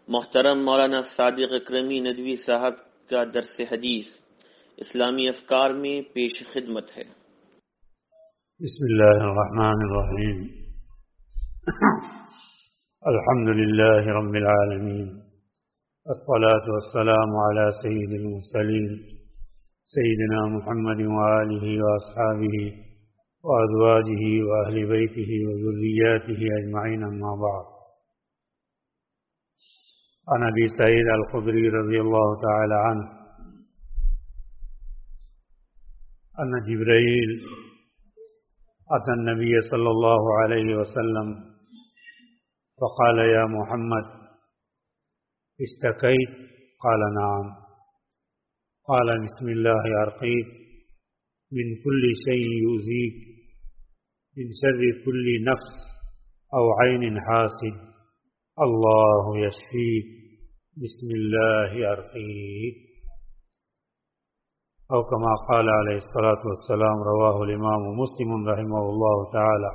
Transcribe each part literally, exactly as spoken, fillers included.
محترم مولانا صادق اکرمی ندوی صاحب کا درس حدیث اسلامی افکار میں پیش خدمت ہے۔ بسم اللہ الرحمن الرحیم الحمد للہ رب العالمین والصلاة والسلام على سید المرسلین سیدنا محمد وآلہ واصحابہ وازواجہ واہل بیتہ وذریاتہ اجمعین، اما بعد۔ عن ابی سعید الخدری رضی اللہ تعالی عنہ ان جبرائیل اتى النبي صلى الله عليه وسلم فقال يا محمد اشتكيت؟ قال نعم. قال بسم الله أرقيك من كل شيء يؤذيك من شر كل نفس أو عين حاسد الله يشفيك بسم الله أرقيك، أو كما قال عليه الصلاة والسلام، رواه الإمام مسلم رحمه الله تعالى۔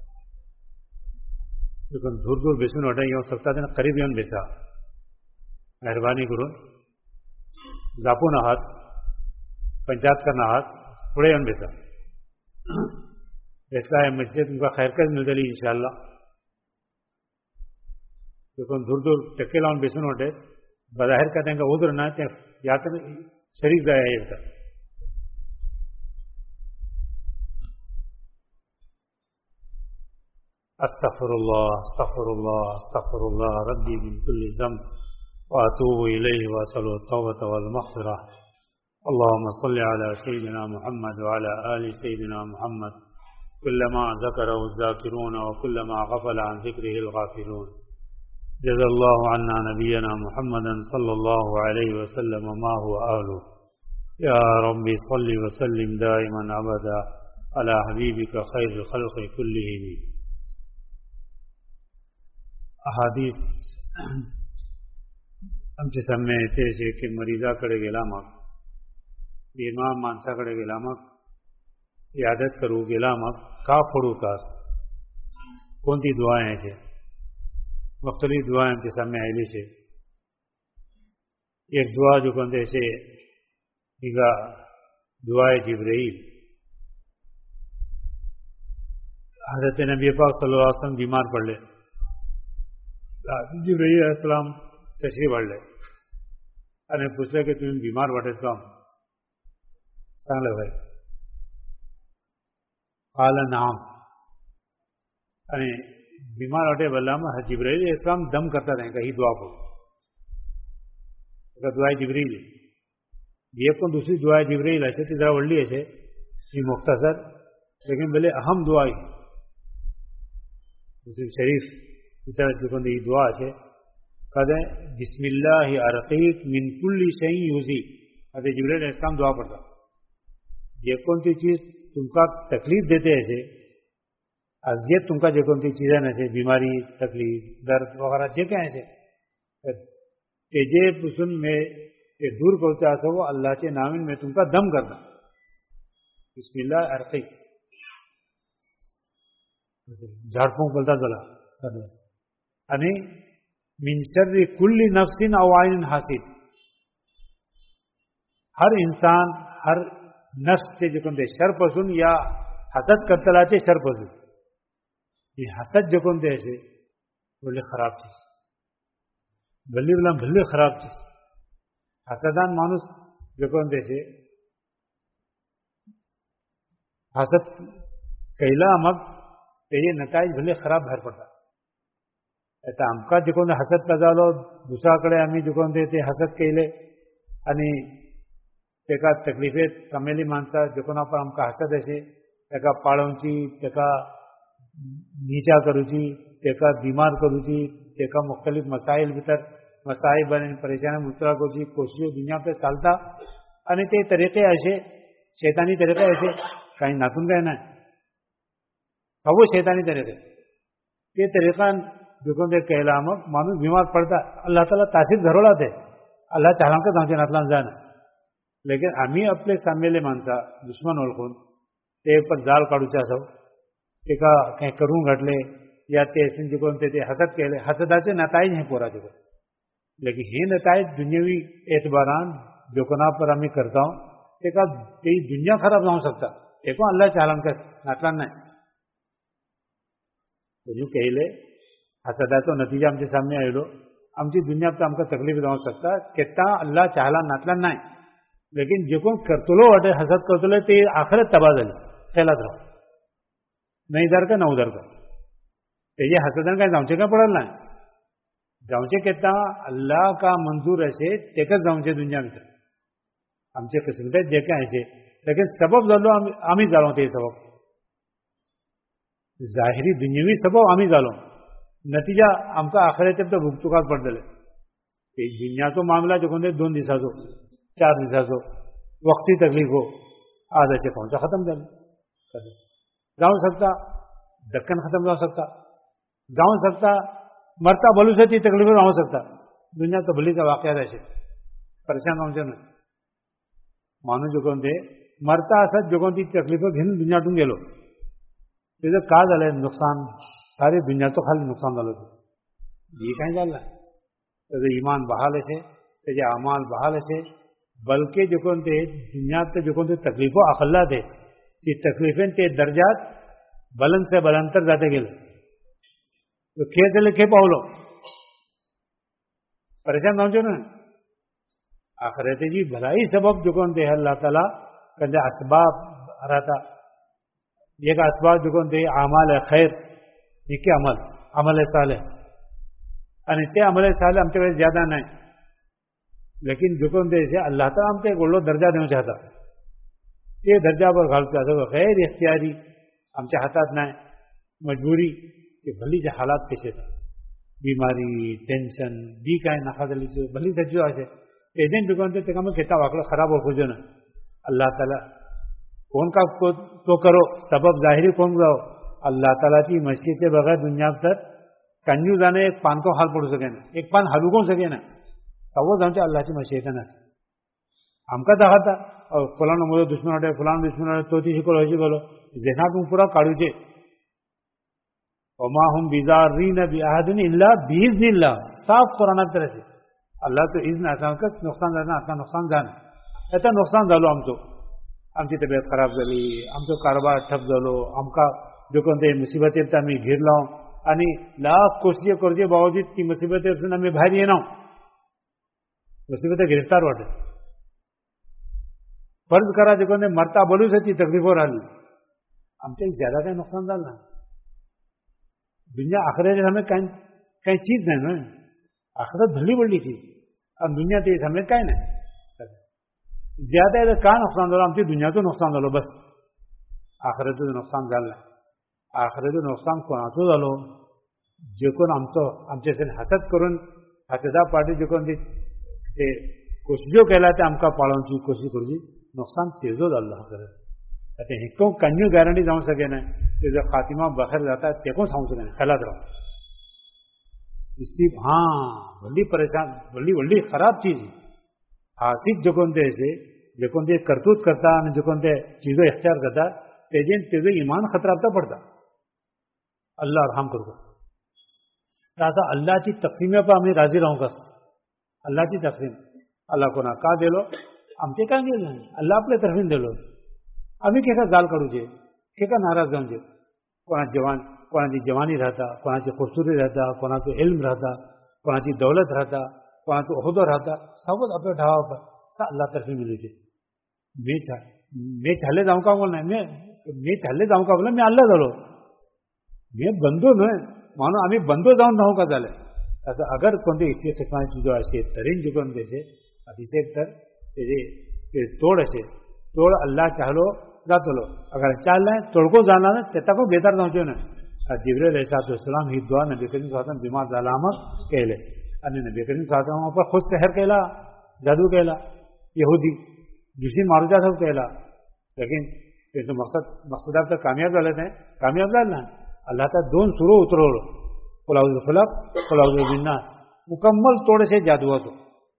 لیکن دور دور بیسون وٹا یہ سکتا تھا قریب یون بیسا مہربانی کرو زاپو نہ ہاتھ پنچایت کرنا ہاتھ تھوڑے یون بیسا ایسا ہے مسجد ان کا خیر کر مل جلی انشاءاللہ۔ لیکن دور دور ٹکے لاؤن بیسون وٹے بظاہر کہتے ہیں کہ ادھر نہ یا تو شریک ضائع ہے تھا۔ استغفر الله استغفر الله استغفر الله ربي من كل ذنب واتوب اليه واسال التوبه والمغفره، اللهم صل على سيدنا محمد وعلى ال سيدنا محمد كلما ذكره الذاكرون وكلما غفل عن ذكره الغافلون، جزا الله عنا نبينا محمدا صلى الله عليه وسلم ما هو اهله، يا ربي صل وسلم دائما ابدا على حبيبك خير الخلق كلهم۔ احادیث ہم سے سمے تھے کہ مریضہ کڑے گلا مک بیمار مانسا کڑے گلا مک عیادت کرو گلا مک کا پھڑو کاس کون تی دعائیں ہیں مختلف دعائیں ہم سے سمے آئے سے ایک دعا جو کہتے سے دیگا دعائے جبرائیل، حضرت نبی پاک صلی اللہ علیہ وسلم بیمار پڑ لے، جبرائیل علیہ السلام تشریف بڑھ لے اور پوچھ لے کہ تم بیمار بٹے تو ہم سنگ لے بھائی قال نعم، یعنی بیمار بٹے بلّہ میں جبرائیل علیہ السلام دم کرتا رہے کہیں دعا کو دعائے جبرائیل یہ کون دوسری دعائے جبرائیل ایسے تو ذرا وڑلی ایسے یہ مختصر لیکن بھلے اہم دعائی مسلم شریف جو دعا ہے کہتے ہیں بسم اللہ ارقیک من کل شیء یؤذیک، حضرت جبرائیل علیہ السلام دعا پڑھتا یہ کون سی چیز تم کا تکلیف دیتے ایسے اذیت تم کا جو کون سی چیزیں ایسے بیماری تکلیف درد وغیرہ جو کیا ایسے تیجے پسن میں دور پہنچا تو وہ اللہ کے نامن میں تم کا دم کرنا، بسم اللہ ارقیک جھاڑ پھونک بولتا چلا یعنی من شر کل نفس او عین حاسد، ہر انسان ہر نفس سے جو کہتے شر پسند یا حسد کرتا لاچے شر پسند یہ حسد جو کہتے ایسے بولے خراب چیز بلی بلا بھلے خراب چیز حسدان مانوس جو کہتے ایسے حسد کہلا مگ یہ نتائج بھلے خراب بھر پڑتا ایسا ہم کا جو حسد پیدا لو دوسرا کڑے ہمیں جو دیتے حسد کے لے یعنی دیکھا تکلیفیں سمیلی مانسا جو پر ہم کا حسد ایسے دیکھا پاڑوں چی دیکھا نیچا کرو چی دیکھا بیمار کرو چی دیکھا مختلف مسائل بھیتر مسائل بنے پریشانی مبتلا کو چی کوششیں دنیا پہ چلتا یعنی تے طریقے ایسے شیطانی طریقے ایسے کہیں ناتن کہنا ہے سب شیطانی طریقے یہ طریقہ جو کہلا مانو بیمار پڑتا اللہ تعالیٰ تاثیر دھروڑا تھے اللہ تعالیٰ کا دھانچے ناتلان جانا لیکن ہمیں اپنے سامیلے مانسا دشمن والخون تے پر زال کاڑو چاہ سو تے کا کہیں کروں گھٹ لے یا تے سن جو تے حسد کہہ لے حسد آچے نتائج ہیں پورا جو لیکن हे नतायज दुनियावी एतबारान जो कोणा पर आम्ही करता ते का ते दुनिया खराब जाऊ शकता ते को अल्लाह चालन कस नातला नाही जो कहले हसदाचो नतीजा आमच्या सामने आयलो आमची दुनिया तर आमका तकलीफ जाऊ शकता केता अल्लाह चाहला नातला नाही लेकिन जे कोण करतलो वाटे हसद करतलो ते आखरत तबाह झाले खेळात राहू नाही दर का नऊ दर का त्याचे हसदान काय जाऊचे काय पडल नाही जाऊचे केता अल्लाह का मंजूर असे तेकच जाऊचे दुनिया भितर आमचे किस्मत जे काय असे लेकिन सबब झालो आम्ही जालो ते सबब जाहिरी दुनियावी सबब आम्ही जालो नतीजा आमका आखरेत तर भुगतुकात पडतले ते दुनियाचो मामला जो कोणते दोन दिसाचो चार दिसाचो वक्ती तकलीफ हो आज असे कोणता खतम झाले जाऊ शकता दक्कन खत्म जाऊ शकता जाऊ शकता मरता भलूस ती तकलीफ राहू शकता दुनिया तो भलीचा वाक्यात असे परेशान राहूचे ना माणूस जो कोणते मरता असत जो कोणती तकलीफ घेऊन दुनियातून गेलो त्याचं का झालंय नुकसान सारे दुनियाचं खाली नुकसान झालं हे काय झालं त्याचं इमान बहाल असे त्याचे अमाल बहाल असे बल्कि जो कोणते दुनियात जो कोणते तकलीफो अखल्ला थे ती तकलीफें ते दर्जात बुलंद से बुलंदतर जाते गेले तो खे चले खे पावलो परेशान राहू ना आखिरतेची भलाई सबब जो कोणते अल्लाह ताला कंदे असबाब रहता एक असबाब जो कोणते अमाल खैर निके अमल अमल साले आणि ते अमल साले आमच्याकडे ज्यादा नाही लेकिन जो कोणते अल्लाह ताला आमका एक व्हडलो दर्जा देऊ चाहता ते दर्जावर घालतो गैर इख्तियारी आमच्या हातात नाही मजबुरी ते भलीचे हालात कसे बीमारी टेन्शन दी काय नाका जालीचे भली सज्जो असे एजंट जो कोणते ते मग घेता वाकडं खराब हो खोजो ना अल्लाह ताला कोण का तो करो सबब जाहिरी कोण जाओ अल्लाह तालाची मस्जिदचे बघा दुनिया तर कंजू जाणे एक पान को हाल पडू सके ना एक पान हलू कोण सके ना सवच आमच्या अल्लाहची मस्जिद नसते आमका दाखवता फलानो मोदो दुश्मन वाटे फलानो दुश्मन वाटे तो ती शिकलो हे शिकलो जेनातून पुरा काढूचे वमा हम बिजारीन बिअहदिन इल्ला बिइज़निल्लाह साफ कुरानात तरह अल्लाह तो इज़्न अचानक नुकसान जाना आता नुकसान जाणं आता नुकसान झालो आमचो आमची तब्येत खराब झाली आमचो कारभार ठप झालो आमका जो कोणते मुसीबतेत आम्ही घेरलो आणि लाख कोशिश करचे बावजूद ती मुसीबतेतून आम्ही बाहेर येणार मुसीबत गिरफ्तार वाटे फर्ज करा जो कोणते मरता बोलूच ती तकलीफवर आली आमच्या ज्यादा काही नुकसान झालं ना दुनिया आखिरत हमें काही काही चीज नाही ना आखिरत भली बडली चीज आणि दुनिया ते हमें काय नाही ज्यादा का नुकसान झालं आमची दुनियाचं नुकसान झालं बस आखिरतचं नुकसान झालं नाही आखिरतचं नुकसान कोणाचं झालं जे कोण आमचं आमच्या हसद करून हसदा पाठी जे कोण ते कोशिशो केला ते आमका पाळोवची कोशिश करूची नुकसान तेजो जाल्लो आखिरत आता हे कोण कन्यू गॅरंटी जावं सके ना तेजो खातिमा बखेर जाता ते कोण सांगू सके ना खेळात राव इसकी हाँ व्हडली परेशान व्हडली व्हडली खराब चीज हासीक जे कोण ते जे कोण ते करतूत करता आणि जे कोण ते चीजो इख्तियार करता तेजेन तेजो इमान खतराबता पडता अल्लाह रहम करू असं अल्लाहची तकसीमे पर आम्ही राजी राहू कस अल्लाहची तकसीम अल्लाह कोणा का दिलो आमचे काय गेले अल्लाह आपल्या तरफीन दिलो आम्ही केका जाल काढूचे केका नाराज जाऊचे कोणा जवान कोणाची जवानी राहता कोणाची खूबसूरती राहता कोणाचं इल्म राहता कोणाची दौलत राहता कोणाचं ओहदो राहता सबच आपल्या ढावा अल्लाह तरफी मिळते मी छा मी छाले जाऊ का बोल नाही मी मी छाले जाऊ का बोला मी अल्लाह झालो मी बंधू न्हय म्हणून आम्ही बंधू जाऊन राहू का झालं असं अगर कोणते इच्छे किस्माची जो असे तरीन जे कोण त्याचे अतिशय तर ते तोड असे तोड अल्लाह चाहलो जातलो अगर चाललाय तोडको जाणार ना त्याचा को बेदार जाऊचो ना जिब्रील अलैहिस्सलाम ही दुआ नबी करीम साहब बीमार झाला मग केले आणि नबी करीम साहब पर खुद कहर केला जादू केला यहूदी जिसी मारूचा सब केला लेकिन त्याचं मकसद मकसदात तर कामयाब झालं नाही कामयाब झालं ना अल्लाह तर दोन सुरू उतरवलं फुलाउल फुलक फुलाउल बिन्ना मुकम्मल तोडसे जादूवाचो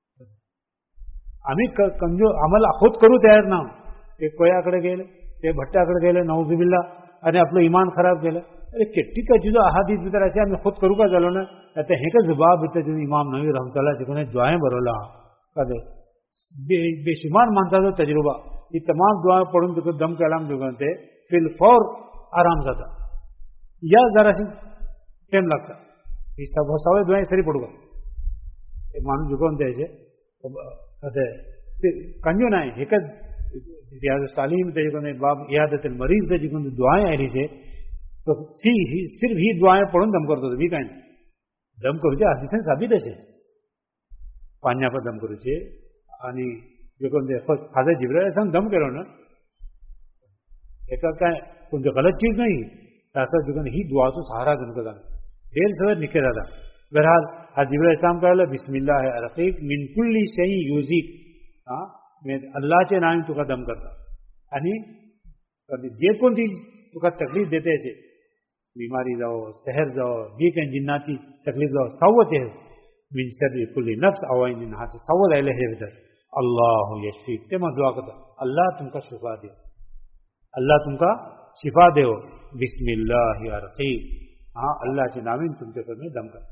आम्ही कंजो आम्हाला खुद करू तयार ना ते कोयाकडे गेले ते भट्ट्याकडे गेले नौजुबिल्ला आणि आपलं इमान खराब केलं ارے کٹی کا جو احادیث بتر ایسے ہمیں خود کروں گا چلو نا کہتے ہیں کہ زباب بتا جو امام نووی رحمۃ اللہ جو نے دعائیں برولا کہتے بے شمار مانتا تھا تجربہ یہ تمام دعائیں پڑھوں تو دم کے علام جو کہتے فی الفور آرام سے تھا یا ذرا سی ٹائم لگتا اس سب بہت سارے دعائیں سری پڑوں گا ایک مانو جو کہتے ایسے کہتے کنجو نہ ایک ریاض الصالحین تے جو باب عیادت المریض تے جو دعائیں آ رہی سے تو صرف ہی دعائیں پڑھوں دم کرتے بھی کہیں دم کرو حدیثیں ثابت ہے پانیا پر دم کرو आणि जो फादर जिब्राइल असं दम केलो ना एका काय कोणती गलत चीज नाही असं जो ही दुआ तो सहारा गण का ढेर सवर निकल रहा बहरहाल हा जिब्राइल इस्लाम कहला बिस्मिल्लाह रफीक मिन कुल्ली शै युजिक हां मैं अल्लाह चे नाम तुका दम करता आणि जे कोणती तुका तकलीफ देते असे बीमारी जाओ शहर जाओ बी काही जिन्नाची तकलीफ जाओ सावत आहे मिन शर्री कुल्ली नफ्स आवाइन हा सावत आले हे विदर अल्लाह यशफीक ते मग दुआ करता अल्लाह तुमका शिफा दे अल्लाह तुमका शिफा दे बिस्मिल्लाह रकीब हाँ अल्लाह के नामीन तुमचे करणे दम कर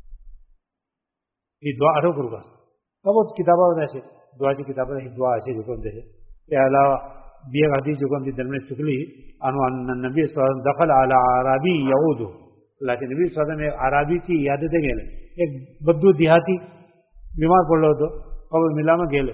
ही दुआ आठव करू का सब किताबावर असे दुआची किताबात ही दुआ असे जो कोणते त्या अलावा बी एक हदीस जो कोणती दरम्यान चुकली अनु नबी सल्लल्लाहु दखल अला अराबी यऊदु अल्लाह के नबी सल्लल्लाहु अलैहि वसल्लम अराबी की यादते गेले एक बद्दू देहाती बीमार पडलो होतो खबर मिला मग गेले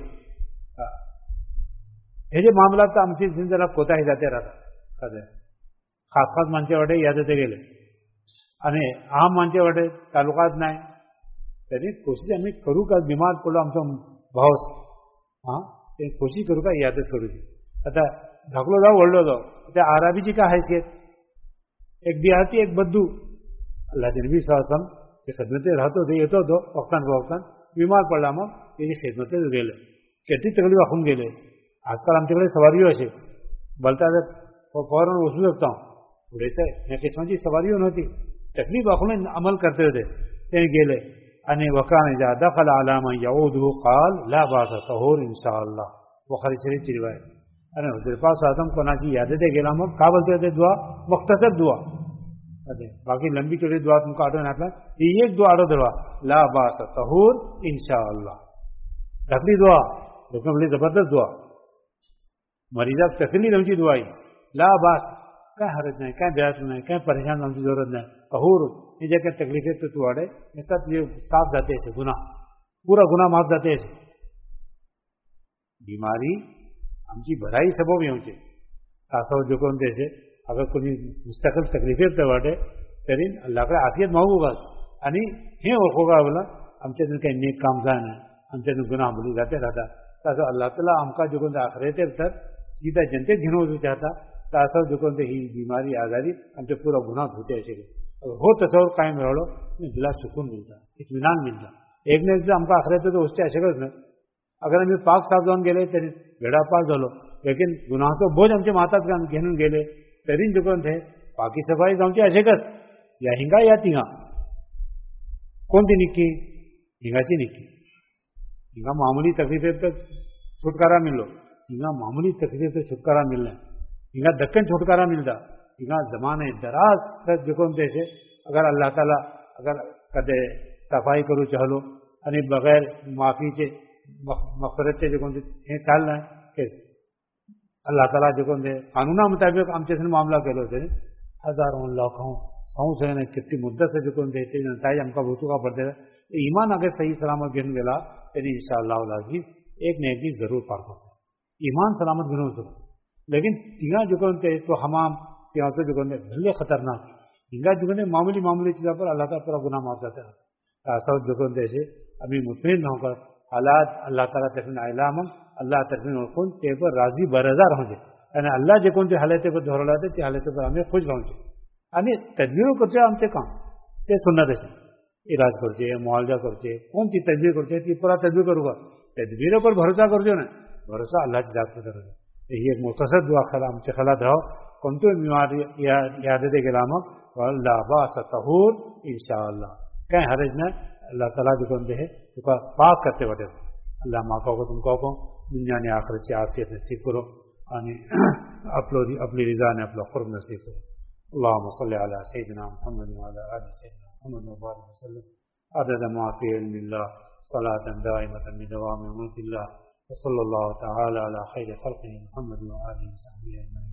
हे जे मामला तर आमची जिंदला कोताही जाते राहतात खास खास माणसे वाटे यादते गेले आणि आम माणसे वाटे तालुकात नाही तरी कोशिश आम्ही करू का बीमार पडलो आमचा भाऊ हां ते कोशिश करू का यादच करू आता धाकलो जाऊ वळलो जाऊ त्या आराबीची काय हैसियत एक देहाती एक बद्दू अल्लाह नबी सल्लल्लाहु अलैहि वसल्लम ते खदमते राहतो ते येतो तो वक्तान वक्तान बीमार पडला मग त्याची खिदमतच गेले किती तकलीफ वाकून गेले आजकाल आमच्याकडे सवारीও असे बोलतात फौरन वसू शकता पुढेच या किस्माची सवारी नव्हती तकलीफ वाकून अमल करते होते ते गेले आणि वकान इजा दखल अला मन यऊदु قال لا باس طهور ان شاء الله बुखारी शरीफ ची रिवायत आणि हुजूर पाक सादम कोणाची यादते गेला मग का बोलते होते दुआ मुख्तसर दुआ बाकी लंबी चौड़ी दुआ तुमको आठवण आपला ही एक दुआ आठव धरवा ला बास तहूर इंशाअल्लाह ढकली दुआ लेकिन बड़ी जबरदस्त दुआ मरीजा तसली रमची दुआ ला बास क्या हरज नहीं क्या ब्यास नहीं क्या परेशान होने की जरूरत नहीं तहूर ये जगह तकलीफें तो तू आड़े ये सब ये साफ जाते ऐसे गुनाह पूरा गुनाह माफ जाते ऐसे बीमारी आमची भराई सबब येऊचे तासाव जो कोण त्याचे अगर कोणी मुस्तकल तकलीफेत तर वाटे तरी अल्लाकडे आफियत मागू का आणि हे ओळखो का बोला आमच्यातून काही नेक काम जाणं आमच्यातून गुन्हा बोलू जाते राहता तसं अल्लाह ताला आमका जो कोणते आखरेते तर सीधा जनतेत घेणं होतो चाहता तर असं जो कोणते ही बीमारी आजारी आमच्या पूरा गुन्हा होते असे हो तसं काय मिळवलं दिला सुकून मिळता इत्मीनान मिळता एक ना एक आमका आखरेते तर गोष्टी अशाच ना अगर आम्ही पाक साफ जाऊन गेले तरी वेळा पाक झालो लेकिन गुन्हाचं बोज आमच्या मातात घेऊन गेले तरी जो कोणते पाकी सफाई जाऊनचे असेकच या हिंगा या तिघा कोणती निक्की हिंगाची निक्की हिंगा मामूली तकलीफेत तर छुटकारा मिलो हिंगा मामूली तकलीफ से छुटकारा मिलना हिंगा दक्कन छुटकारा मिलता हिंगा जमाने दराज से जो कोणते से अगर अल्लाह ताला अगर कदे सफाई करू चाहलो आणि बगैर माफीचे मगफरतचे जो कोणते हे चालना के अल्लाह ताला जो कोणते कानूना मुताबिक आमच्याकडे मामला केलो होते हजारों लाखों सौ से कितनी मुद्दत से जो कोणते ताई आमका भोतू का पडते ईमान अगर सही सलामत घेऊन गेला तरी इंशाअल्लाह अजीज एक न एक दिन जरूर पार करतो ईमान सलामत घेऊन होतो लेकिन तिघा जो कोणते तो हमाम तेव्हा तो जो कोणते भले खतरनाक हिंगा जो कोणते मामूली मामूली चीज़ों पर अल्लाह का पूरा गुनाह माफ जाता है ऐसा जो कोणते ऐसे अभी मुतमिन होकर हालात अल्लाह ताला तरफीन आयलाम अल्लाह तरफीन ओळखून ते पर राजी बरजार होते आणि अल्लाह जे कोणते हालते पर धोरला ते हालते पर आम्ही खुश राहूचे आणि तदबीर करते आमचे काम ते सुन्नत असे इलाज करचे मुआवजा करचे कोणती तदबीर करते ती पुरा तदबीर करू का तदबीर पर भरोसा करजो ना भरोसा अल्लाहची जात करतो ही एक मुख्तसर दुआ खला आमच्या खलात राहो कोणती बीमारी याद दे गेला मग अल्लाह बास तहूर इंशाअल्लाह काय हरज नाही अल्लाह ताला जो कोणते है तुका पाक करते वाटे अल्लाह माका को तुमका को दुनिया ने आखिरत ची आफियत नसीब करो आणि आपलो आपली रिजा ने आपला खुर्ब नसीब करो اللهم صل على سيدنا محمد وعلى آل سيدنا محمد وبارك وسلم عدد ما في علم الله صلاة دائمة بدوام ملك الله وصلى الله تعالى على خير خلقه محمد وآله وصحبه أجمعين.